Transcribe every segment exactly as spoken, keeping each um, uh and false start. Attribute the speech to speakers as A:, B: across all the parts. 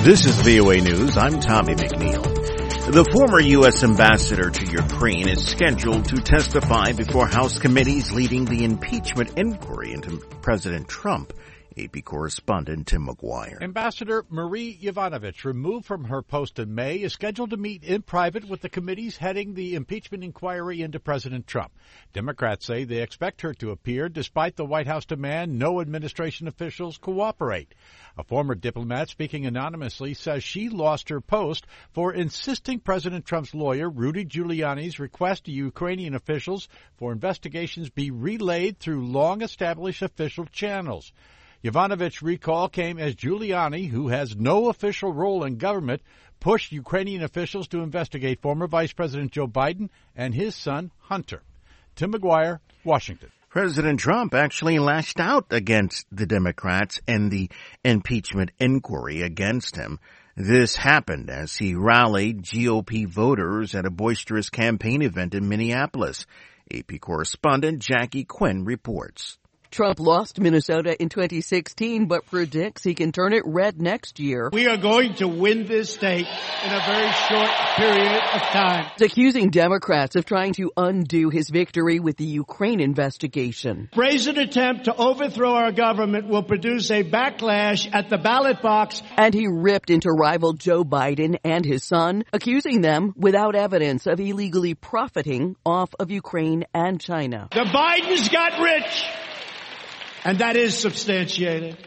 A: This is V O A News. I'm Tommy McNeil. The former U S ambassador to Ukraine is scheduled to testify before House committees leading the impeachment inquiry into President Trump. A P correspondent Tim McGuire.
B: Ambassador Marie Yovanovitch, removed from her post in May, is scheduled to meet in private with the committees heading the impeachment inquiry into President Trump. Democrats say they expect her to appear despite the White House demand no administration officials cooperate. A former diplomat speaking anonymously says she lost her post for insisting President Trump's lawyer, Rudy Giuliani's request to Ukrainian officials for investigations be relayed through long-established official channels. Yovanovitch's recall came as Giuliani, who has no official role in government, pushed Ukrainian officials to investigate former Vice President Joe Biden and his son, Hunter. Tim McGuire, Washington.
A: President Trump actually lashed out against the Democrats and the impeachment inquiry against him. This happened as he rallied G O P voters at a boisterous campaign event in Minneapolis. A P correspondent Jackie Quinn reports.
C: Trump lost Minnesota in twenty sixteen, but predicts he can turn it red next year.
D: We are going to win this state in a very short period of time.
C: He's accusing Democrats of trying to undo his victory with the Ukraine investigation.
D: Brazen attempt to overthrow our government will produce a backlash at the ballot box.
C: And he ripped into rival Joe Biden and his son, accusing them without evidence of illegally profiting off of Ukraine and China.
D: The Bidens got rich. And that is substantiated.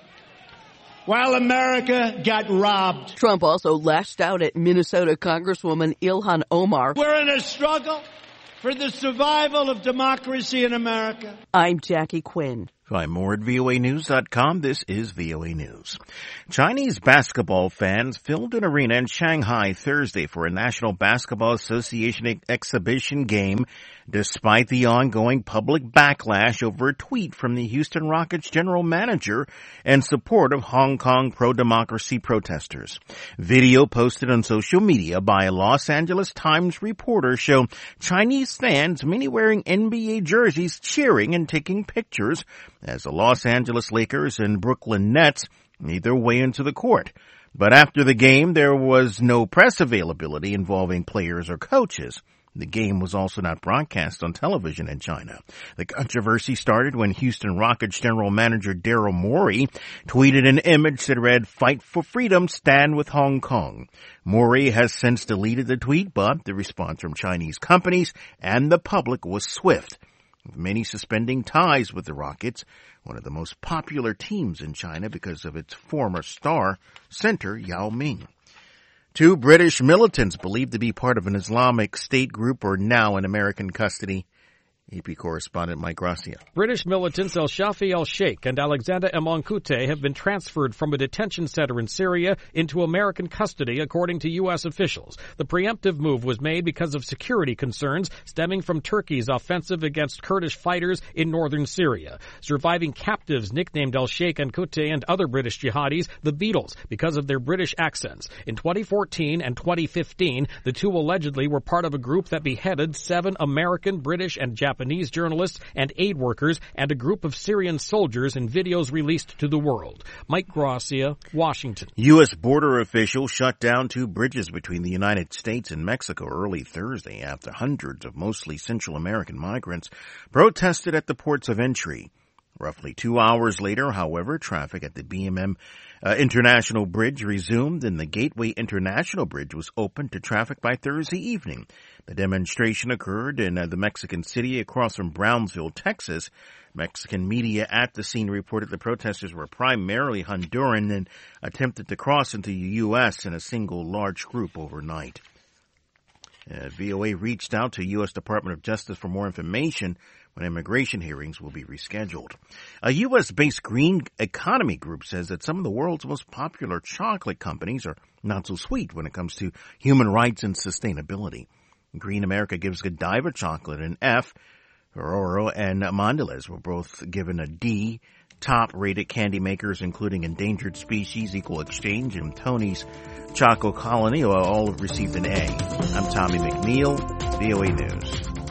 D: While America got robbed.
C: Trump also lashed out at Minnesota Congresswoman Ilhan Omar.
D: We're in a struggle for the survival of democracy in America.
C: I'm Jackie Quinn.
A: Find more at V O A news dot com. This is V O A News. Chinese basketball fans filled an arena in Shanghai Thursday for a National Basketball Association exhibition game, despite the ongoing public backlash over a tweet from the Houston Rockets general manager in support of Hong Kong pro-democracy protesters. Video posted on social media by a Los Angeles Times reporter show Chinese fans, many wearing N B A jerseys, cheering and taking pictures as the Los Angeles Lakers and Brooklyn Nets made their way into the court. But after the game, there was no press availability involving players or coaches. The game was also not broadcast on television in China. The controversy started when Houston Rockets general manager Daryl Morey tweeted an image that read, "Fight for freedom, stand with Hong Kong." Morey has since deleted the tweet, but the response from Chinese companies and the public was swift, with many suspending ties with the Rockets, one of the most popular teams in China because of its former star center, Yao Ming. Two British militants believed to be part of an Islamic State group are now in American custody. A P correspondent Mike Gracia.
E: British militants El Shafi El-Sheikh and Alexander Emonkute have been transferred from a detention center in Syria into American custody, according to U S officials. The preemptive move was made because of security concerns stemming from Turkey's offensive against Kurdish fighters in northern Syria. Surviving captives nicknamed El-Sheikh and Kute and other British jihadis the Beatles because of their British accents. In twenty fourteen and twenty fifteen, the two allegedly were part of a group that beheaded seven American, British, and Japanese Japanese journalists and aid workers and a group of Syrian soldiers in videos released to the world. Mike Gracia, Washington.
A: U S border officials shut down two bridges between the United States and Mexico early Thursday after hundreds of mostly Central American migrants protested at the ports of entry. Roughly two hours later, however, traffic at the B M M uh, International Bridge resumed and the Gateway International Bridge was opened to traffic by Thursday evening. The demonstration occurred in uh, the Mexican city across from Brownsville, Texas. Mexican media at the scene reported the protesters were primarily Honduran and attempted to cross into the U S in a single large group overnight. Uh, V O A reached out to U S Department of Justice for more information when immigration hearings will be rescheduled. A U S-based green economy group says that some of the world's most popular chocolate companies are not so sweet when it comes to human rights and sustainability. Green America gives Godiva chocolate an F. Ferrero and Mondelez were both given a D. Top-rated candy makers, including Endangered Species, Equal Exchange, and Tony's Choco Colony, all have received an A. I'm Tommy McNeil, V O A News.